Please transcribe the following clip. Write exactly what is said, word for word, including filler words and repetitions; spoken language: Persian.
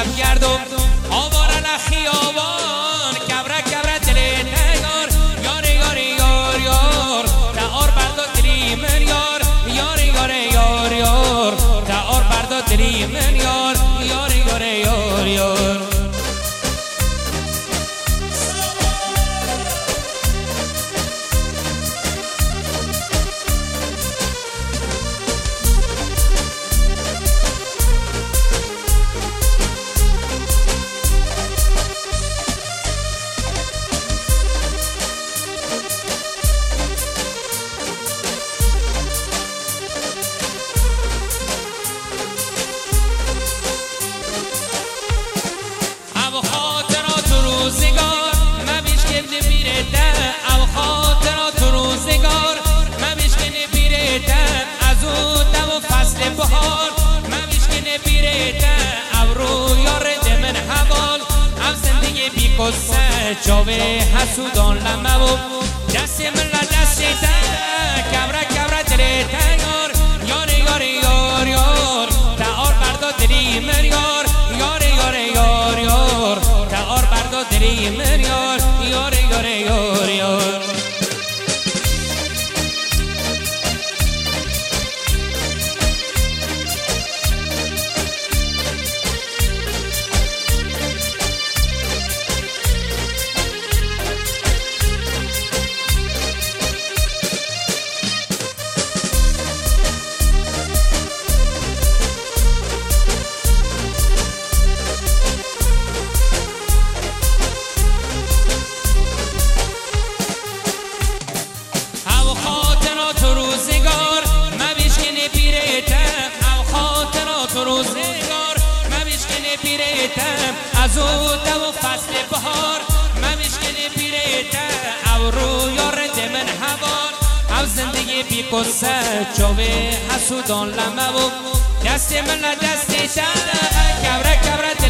شب گردم آواره لخیابان کبره کبره دلی نیار یار یار یار یار تعار بردا دلی من یار یار یار یار یار تعار بردا دلی من یار یار یار یار یار روزگار مبیشکن بیرتن او خاطرات روزگار مبیشکن بیرتن از او دم و فصل بهار مبیشکن بیرتن او رو یار دمن حوال او زندگی بی قصه جاوه حسودان لمه و دست من لدستیتن کبره کبره دلیتن یار یار یار یار یار تعار بردا دلی من یار یار یار یار یار تعار بردا دلی من یار یار یار یار یار روزگار مبیشکنه بیرتم از او دو فصل بهار مبیشکنه بیرتم او رو یار دمن حوال او زندگی بی قصه جاوه حسودان لمه و دست من لدستی شده کبره کبره